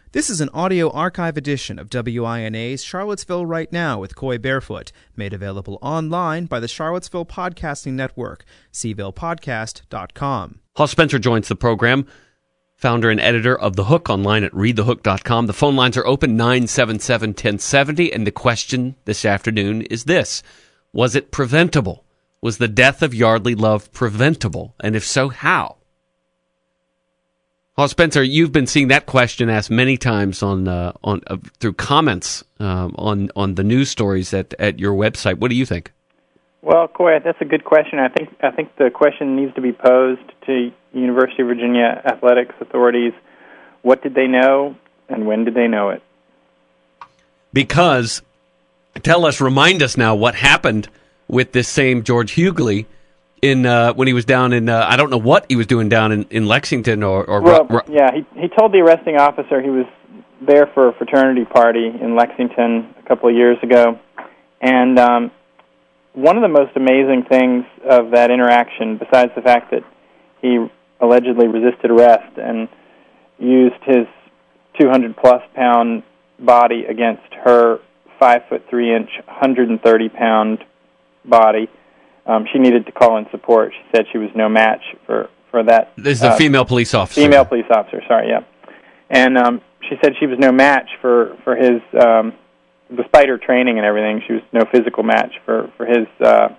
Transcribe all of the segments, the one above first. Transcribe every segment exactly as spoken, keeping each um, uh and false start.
This is an audio archive edition of W I N A's Charlottesville Right Now with Coy Barefoot, made available online by the Charlottesville Podcasting Network, c ville podcast dot com. Hoss Spencer joins the program, founder and editor of The Hook, online at read the hook dot com. The phone lines are open, nine seven seven, one oh seven oh, and the question this afternoon is this: was it preventable? Was the death of Yardley Love preventable? And if so, how? Hoss Spencer, you've been seeing that question asked many times on uh, on uh, through comments um, on on the news stories at, at your website. What do you think? Well, Coy, that's a good question. I think I think the question needs to be posed to University of Virginia athletics authorities. What did they know, and when did they know it? Because, tell us, remind us now what happened with this same George Hughley in uh, when he was down in, uh, I don't know what he was doing down in, in Lexington or... or well, ru- ru- yeah, he, he told the arresting officer he was there for a fraternity party in Lexington a couple of years ago, and um, one of the most amazing things of that interaction, besides the fact that he allegedly resisted arrest and used his two hundred plus pound body against her five foot three inch, one hundred thirty pound body. Um, she needed to call in support. She said she was no match for, for that. This is the uh, female police officer. Female police officer, sorry, yeah. And um, she said she was no match for, for his, um, despite her training and everything, she was no physical match for, for his uh,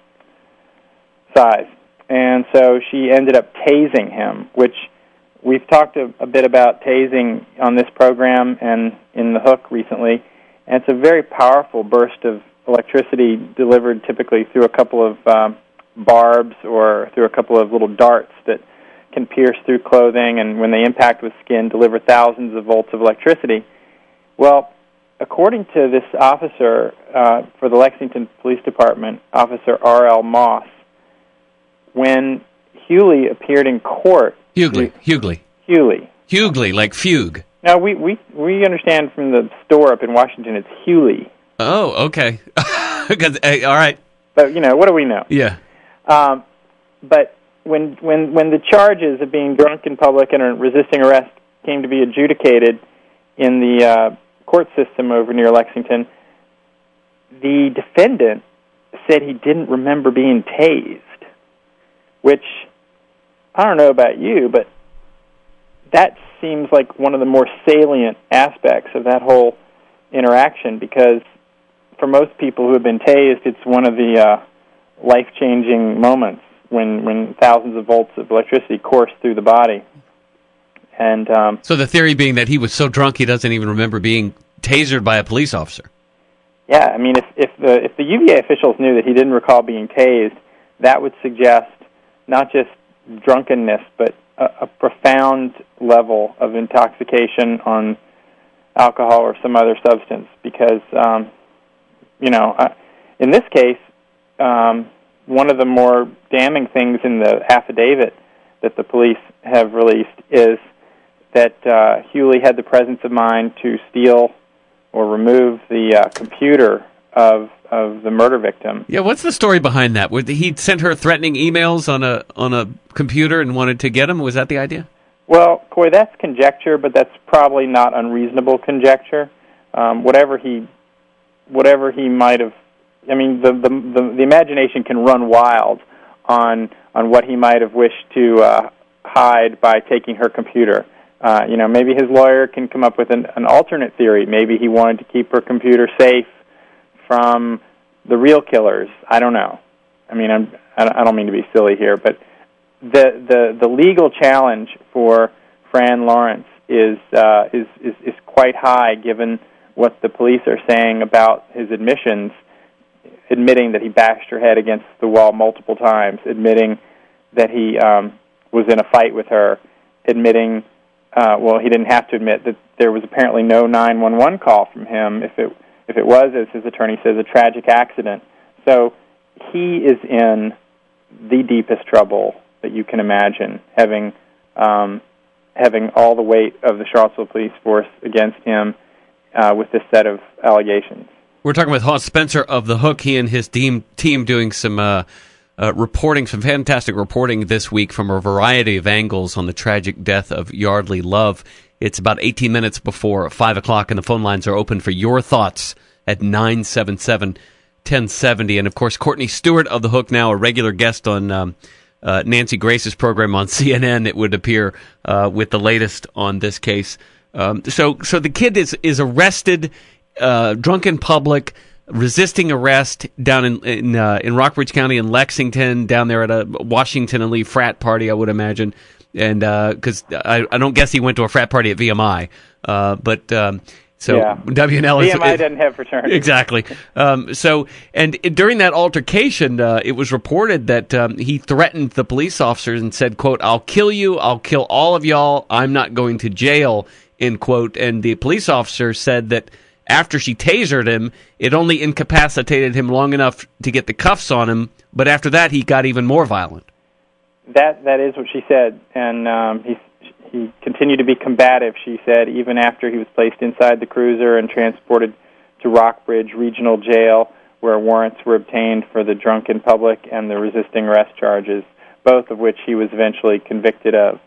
size. And so she ended up tasing him, which we've talked a, a bit about tasing on this program and in The Hook recently. And it's a very powerful burst of electricity delivered typically through a couple of um, barbs or through a couple of little darts that can pierce through clothing and when they impact with skin deliver thousands of volts of electricity. Well, according to this officer uh, for the Lexington Police Department, Officer R L Moss, when Hughley appeared in court... Hughley, Hughley. Hughley. Hughley, like fugue. Now, we, we, we understand from the store up in Washington it's Hughley. Oh, okay. Hey, all right. But, you know, what do we know? Yeah. Um, but when when when the charges of being drunk in public and resisting arrest came to be adjudicated in the uh, court system over near Lexington, the defendant said he didn't remember being tased, which, I don't know about you, but that seems like one of the more salient aspects of that whole interaction, because for most people who have been tased, it's one of the uh, life-changing moments when, when thousands of volts of electricity course through the body. And um, so the theory being that he was so drunk he doesn't even remember being tasered by a police officer. Yeah, I mean, if, if the if the U V A officials knew that he didn't recall being tased, that would suggest not just drunkenness, but a, a profound level of intoxication on alcohol or some other substance, because, um, you know, uh, in this case, um, one of the more damning things in the affidavit that the police have released is that uh, Hughley had the presence of mind to steal or remove the uh, computer of of the murder victim. Yeah, what's the story behind that? Would he sent her threatening emails on a on a computer and wanted to get him? Was that the idea? Well, Coy, that's conjecture, but that's probably not unreasonable conjecture. Um, whatever he, whatever he might have, I mean, the, the the the imagination can run wild on on what he might have wished to uh, hide by taking her computer. Uh, you know, maybe his lawyer can come up with an, an alternate theory. Maybe he wanted to keep her computer safe from the real killers. I don't know. I mean, I'm, I don't mean to be silly here, but the the, the legal challenge for Fran Lawrence is, uh, is is is quite high, given what the police are saying about his admissions, admitting that he bashed her head against the wall multiple times, admitting that he um, was in a fight with her, admitting, uh, well, he didn't have to admit that there was apparently no nine one one call from him. If it if it was, as his attorney says, a tragic accident. So he is in the deepest trouble that you can imagine, having um, having all the weight of the Charlottesville police force against him uh, with this set of allegations. We're talking with Hoss Spencer of The Hook. He and his team, team doing some uh, uh, reporting, some fantastic reporting this week from a variety of angles on the tragic death of Yardley Love. It's about eighteen minutes before five o'clock, and the phone lines are open for your thoughts at nine seven seven, one oh seven oh. And, of course, Courtney Stewart of The Hook, now a regular guest on um, uh, Nancy Grace's program on C N N, it would appear, uh, with the latest on this case. Um, so so the kid is, is arrested, uh, drunk in public, resisting arrest down in in, uh, in Rockbridge County in Lexington, down there at a Washington and Lee frat party, I would imagine. And because uh, I, I don't guess he went to a frat party at V M I, uh, but um, so yeah. W N L is, V M I doesn't have fraternity. Exactly. Um, so and it, during that altercation, uh, it was reported that um, he threatened the police officers and said, "quote I'll kill you. I'll kill all of y'all. I'm not going to jail." End quote. And the police officer said that after she tasered him, it only incapacitated him long enough to get the cuffs on him, but after that, he got even more violent. That that is what she said, and um, he he continued to be combative. She said even after he was placed inside the cruiser and transported to Rockbridge Regional Jail, where warrants were obtained for the drunken public and the resisting arrest charges, both of which he was eventually convicted of.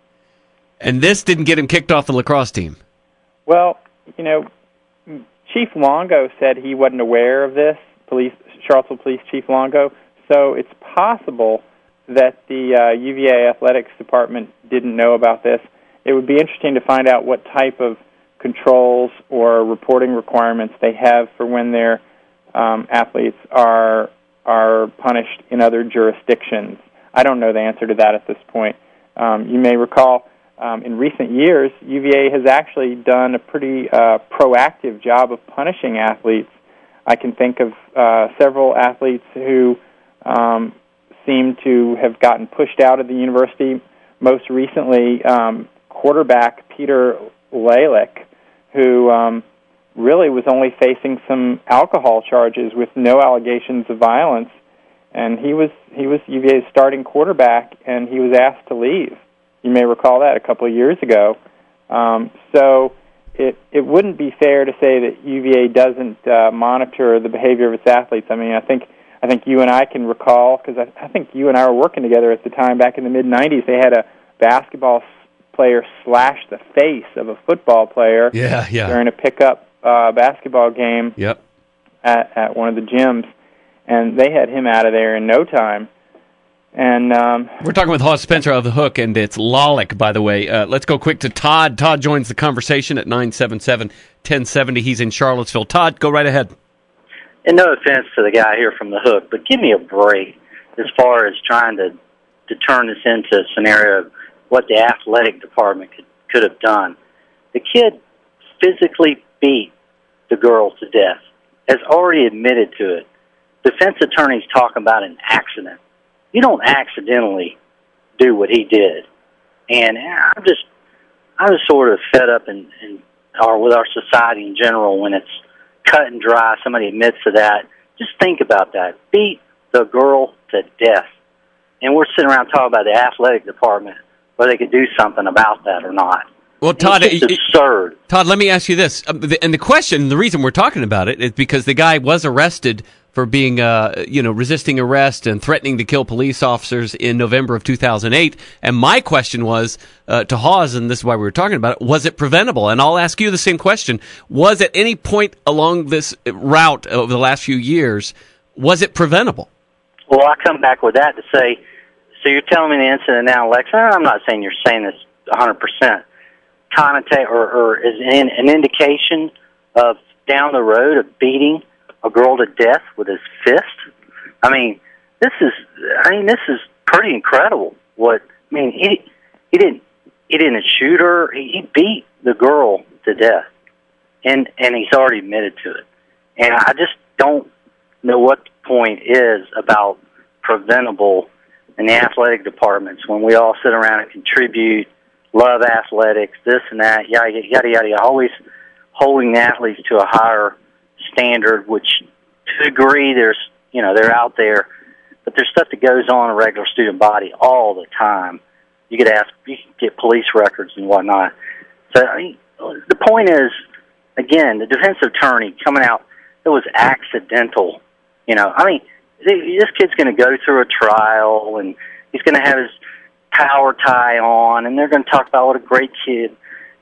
And this didn't get him kicked off the lacrosse team. Well, you know, Chief Longo said he wasn't aware of this. Police, Charlottesville Police Chief Longo. So it's possible that the uh, U V A athletics department didn't know about this. It would be interesting to find out what type of controls or reporting requirements they have for when their um, athletes are are punished in other jurisdictions. I don't know the answer to that at this point. Um, you may recall um, in recent years, U V A has actually done a pretty uh, proactive job of punishing athletes. I can think of uh, several athletes who um, seem to have gotten pushed out of the university. Most recently, um, quarterback Peter Lalick, who um, really was only facing some alcohol charges with no allegations of violence, and he was he was U V A's starting quarterback, and he was asked to leave. You may recall that a couple of years ago. Um, so it it wouldn't be fair to say that U V A doesn't uh, monitor the behavior of its athletes. I mean, I think I think you and I can recall, because I, I think you and I were working together at the time back in the mid nineties. They had a basketball player slash the face of a football player yeah, yeah. during a pickup uh, basketball game yep. at, at one of the gyms, and they had him out of there in no time. And um, we're talking with Hawes Spencer of The Hook, and it's Lalick, by the way. Uh, let's go quick to Todd. Todd joins the conversation at nine seven seven, one oh seven oh. He's in Charlottesville. Todd, go right ahead. And no offense to the guy here from The Hook, but give me a break as far as trying to, to turn this into a scenario of what the athletic department could, could have done. The kid physically beat the girl to death, has already admitted to it. Defense attorneys talk about an accident. You don't accidentally do what he did. And I'm just, I'm just sort of fed up in, in or with our society in general when it's cut and dry, somebody admits to that. Just think about that. Beat the girl to death. And we're sitting around talking about the athletic department, whether they could do something about that or not. Well, Todd, it's just absurd. Todd, let me ask you this. And the question, the reason we're talking about it is because the guy was arrested for being, uh, you know, resisting arrest and threatening to kill police officers in November of two thousand eight. And my question was uh, to Hawes, and this is why we were talking about it, was it preventable? And I'll ask you the same question. Was at any point along this route over the last few years, was it preventable? Well, I come back with that to say, so you're telling me the incident now, Lex, I'm not saying you're saying this one hundred percent, connotate or, or is an, an indication of down the road of beating a girl to death with his fist? I mean, this is, I mean, this is pretty incredible. What, I mean, he, he didn't, he didn't shoot her. He, he beat the girl to death, and, and he's already admitted to it. And I just don't know what the point is about preventable in the athletic departments when we all sit around and contribute, love athletics, this and that, yada, yada, yada, yada, always holding the athletes to a higher standard, which to a degree there's, you know, they're out there, but there's stuff that goes on in a regular student body all the time. You could ask, you can get police records and whatnot. So, I mean, the point is, again, the defense attorney coming out, it was accidental. You know, I mean, this kid's going to go through a trial, and he's going to have his power tie on, and they're going to talk about what a great kid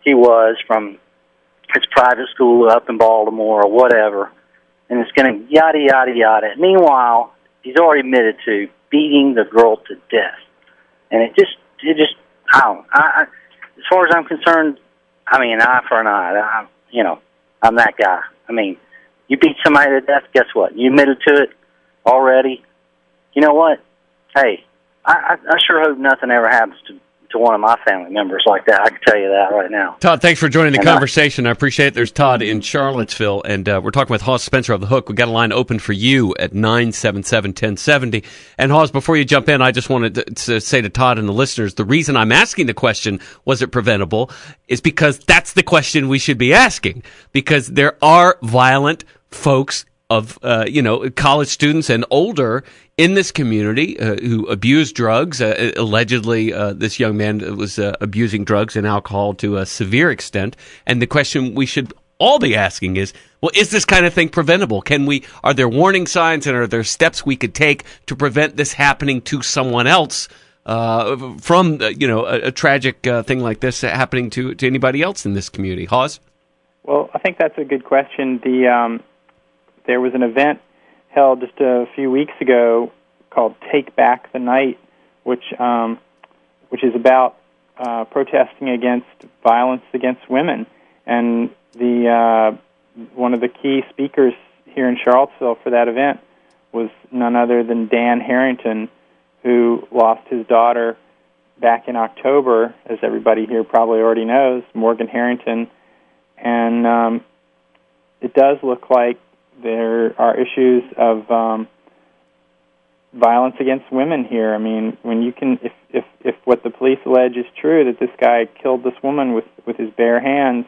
he was from his private school up in Baltimore or whatever, and it's going to yada, yada, yada. Meanwhile, he's already admitted to beating the girl to death. And it just, it just, I don't, I, I, as far as I'm concerned, I mean, an eye for an eye. I, you know, I'm that guy. I mean, you beat somebody to death, guess what? You admitted to it already. You know what? Hey, I, I, I sure hope nothing ever happens to to one of my family members like that. I can tell you that right now. Todd, thanks for joining the and conversation. I, I appreciate it. There's Todd in Charlottesville, and uh, we're talking with Hawes Spencer of The Hook. We've got a line open for you at nine seven seven, one oh seven oh. And Hawes, before you jump in, I just wanted to, to say to Todd and the listeners, the reason I'm asking the question, was it preventable, is because that's the question we should be asking, because there are violent folks of, uh, you know, college students and older in this community uh, who abuse drugs. Uh, allegedly, uh, this young man was uh, abusing drugs and alcohol to a severe extent. And the question we should all be asking is, well, is this kind of thing preventable? Can we, are there warning signs and are there steps we could take to prevent this happening to someone else uh, from, uh, you know, a, a tragic uh, thing like this happening to, to anybody else in this community? Hawes? Well, I think that's a good question. The um, there was an event held just a few weeks ago called Take Back the Night, which um, which is about uh, protesting against violence against women. And the uh, one of the key speakers here in Charlottesville for that event was none other than Dan Harrington, who lost his daughter back in October, as everybody here probably already knows, Morgan Harrington. And um, it does look like there are issues of um, violence against women here. I mean, when you can, if, if if what the police allege is true, that this guy killed this woman with, with his bare hands,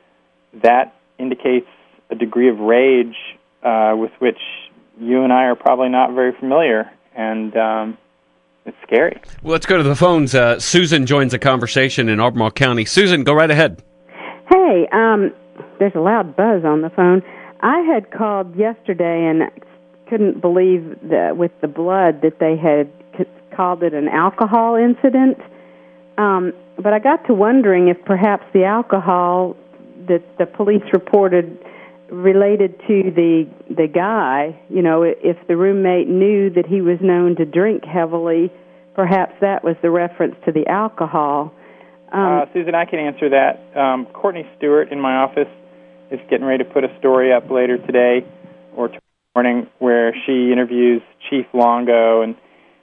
that indicates a degree of rage uh, with which you and I are probably not very familiar, and um, it's scary. Well, let's go to the phones. Uh, Susan joins the conversation in Albemarle County. Susan, go right ahead. Hey, um, there's a loud buzz on the phone. I had called yesterday and couldn't believe that with the blood that they had c- called it an alcohol incident. Um, but I got to wondering if perhaps the alcohol that the police reported related to the the guy, you know, if the roommate knew that he was known to drink heavily, perhaps that was the reference to the alcohol. Um, uh, Susan, I can answer that. Um, Courtney Stewart in my office is getting ready to put a story up later today or tomorrow morning where she interviews Chief Longo, and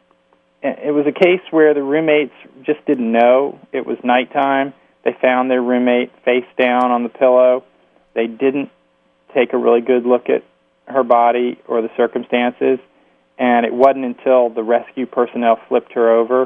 it was a case where the roommates just didn't know. It was nighttime. They found their roommate face down on the pillow. They didn't take a really good look at her body or the circumstances, and it wasn't until the rescue personnel flipped her over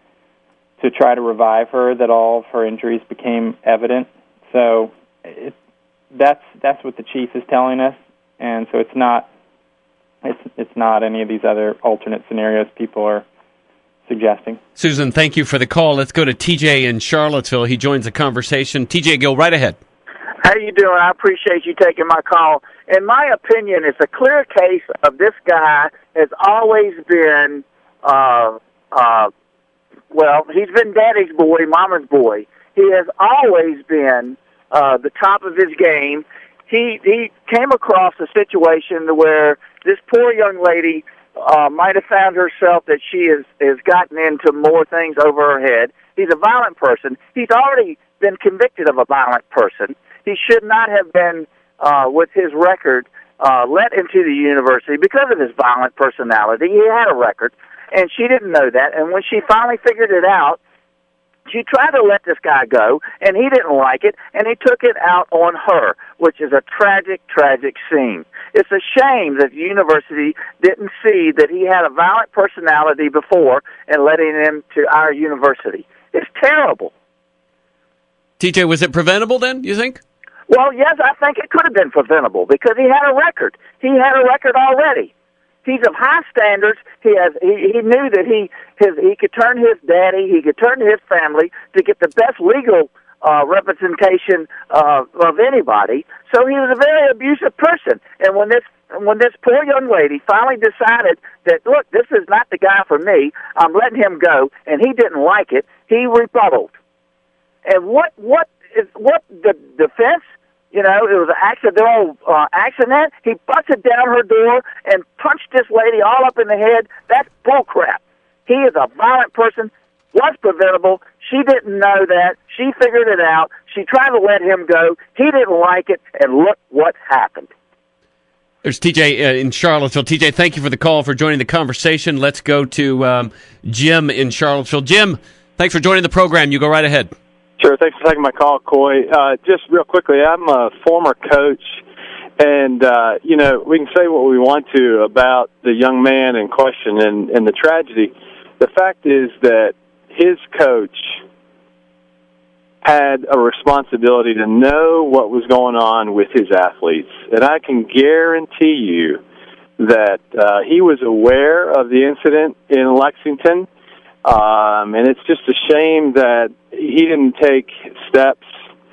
to try to revive her that all of her injuries became evident. So it, that's that's what the chief is telling us, and so it's not it's it's not any of these other alternate scenarios people are suggesting. Susan, thank you for the call. Let's go to T J in Charlottesville. He joins the conversation. T J, go right ahead. How you doing? I appreciate you taking my call. In my opinion, it's a clear case of this guy has always been, uh, uh, well, he's been daddy's boy, mama's boy. He has always been uh, the top of his game. He he came across a situation where this poor young lady uh, might have found herself that she has, has gotten into more things over her head. He's a violent person. He's already been convicted of a violent person. He should not have been, uh, with his record, uh, let into the university because of his violent personality. He had a record, and she didn't know that. And when she finally figured it out, she tried to let this guy go, and he didn't like it, and he took it out on her, which is a tragic, tragic scene. It's a shame that the university didn't see that he had a violent personality before and letting him to our university. It's terrible. T J, was it preventable then, you think? Well, yes, I think it could have been preventable because he had a record. He had a record already. He's of high standards. He has. He, he knew that he his he could turn his daddy, he could turn his family to get the best legal uh, representation uh, of anybody. So he was a very abusive person. And when this when this poor young lady finally decided that, look, this is not the guy for me, I'm letting him go, and he didn't like it, he rebutted. And what what is what the defense? You know, it was an accidental uh, accident. He busted down her door and punched this lady all up in the head. That's bullcrap. He is a violent person. Was preventable. She didn't know that. She figured it out. She tried to let him go. He didn't like it, and look what happened. There's T J uh, in Charlottesville. T J, thank you for the call, for joining the conversation. Let's go to um, Jim in Charlottesville. Jim, thanks for joining the program. You go right ahead. Sure. Thanks for taking my call, Coy. Uh, just real quickly, I'm a former coach, and, uh, you know, we can say what we want to about the young man in question and, and the tragedy. The fact is that his coach had a responsibility to know what was going on with his athletes. And I can guarantee you that uh, he was aware of the incident in Lexington. Um, and it's just a shame that he didn't take steps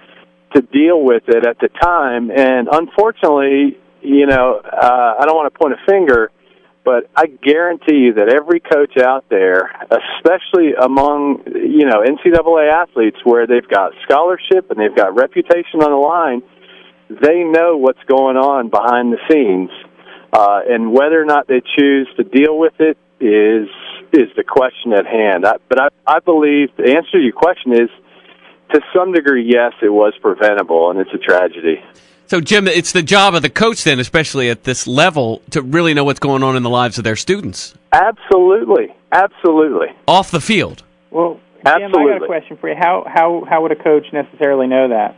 to deal with it at the time. And unfortunately, you know, uh, I don't want to point a finger, but I guarantee you that every coach out there, especially among, you know, N C double A athletes where they've got scholarship and they've got reputation on the line, they know what's going on behind the scenes. Uh, and whether or not they choose to deal with it is is the question at hand. I, but I, I believe the answer to your question is, to some degree, yes, it was preventable, and it's a tragedy. So, Jim, it's the job of the coach then, especially at this level, to really know what's going on in the lives of their students. Absolutely. Absolutely. Off the field. Well, Jim, Absolutely. I got a question for you. How, how, how would a coach necessarily know that?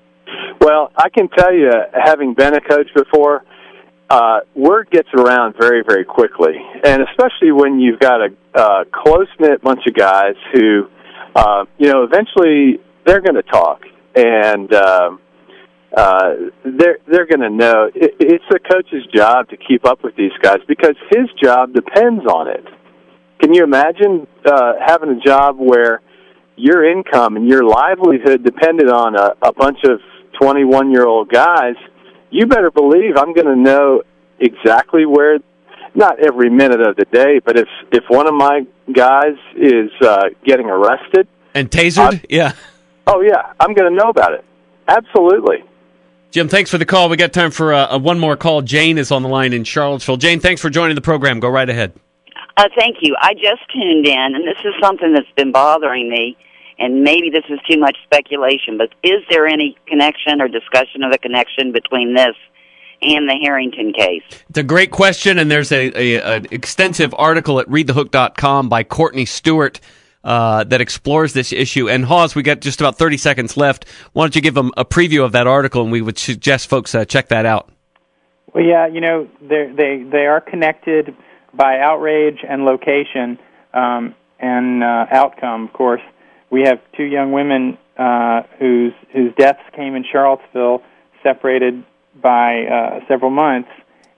Well, I can tell you, having been a coach before, uh, word gets around very, very quickly. And especially when you've got a uh, close-knit bunch of guys who, uh, you know, eventually they're going to talk. And um, uh, they're, they're going to know. It, it's the coach's job to keep up with these guys because his job depends on it. Can you imagine uh, having a job where your income and your livelihood depended on a, a bunch of twenty-one-year-old guys? You better believe I'm going to know exactly where, not every minute of the day, but if if one of my guys is uh, getting arrested. And tasered? I, yeah. Oh, yeah. I'm going to know about it. Absolutely. Jim, thanks for the call. We got time for uh, a one more call. Jane is on the line in Charlottesville. Jane, thanks for joining the program. Go right ahead. Uh, thank you. I just tuned in, and this is something that's been bothering me, and maybe this is too much speculation, but is there any connection or discussion of a connection between this and the Harrington case? It's a great question, and there's a, a an extensive article at read the hook dot com by Courtney Stewart uh, that explores this issue. And Hawes, we got just about thirty seconds left. Why don't you give them a preview of that article, and we would suggest folks uh, check that out. Well, yeah, you know, they they are connected by outrage and location um, and uh, outcome, of course. We have two young women uh, whose whose deaths came in Charlottesville, separated by uh, several months.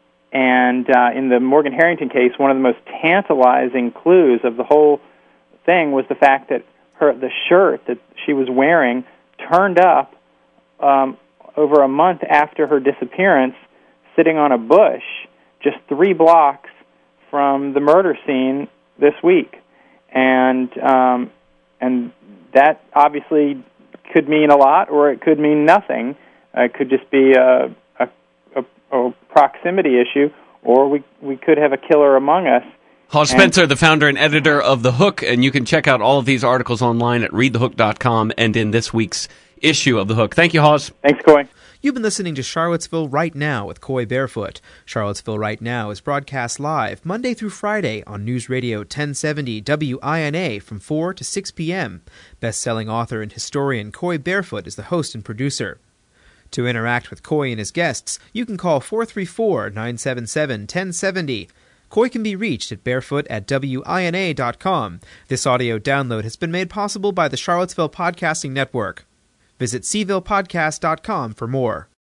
And uh, in the Morgan Harrington case, one of the most tantalizing clues of the whole thing was the fact that her the shirt that she was wearing turned up um, over a month after her disappearance, sitting on a bush just three blocks from the murder scene this week. And um, and that obviously could mean a lot, or it could mean nothing. Uh, it could just be a, a, a, a proximity issue, or we we could have a killer among us. Hawes Spencer, the founder and editor of The Hook, and you can check out all of these articles online at read the hook dot com and in this week's issue of The Hook. Thank you, Hawes. Thanks, Coy. You've been listening to Charlottesville Right Now with Coy Barefoot. Charlottesville Right Now is broadcast live Monday through Friday on News Radio ten seventy W I N A from four to six p.m. Best-selling author and historian Coy Barefoot is the host and producer. To interact with Coy and his guests, you can call four three four, nine seven seven, one zero seven zero. Coy can be reached at barefoot at W I N A dot com. This audio download has been made possible by the Charlottesville Podcasting Network. Visit seville podcast dot com for more.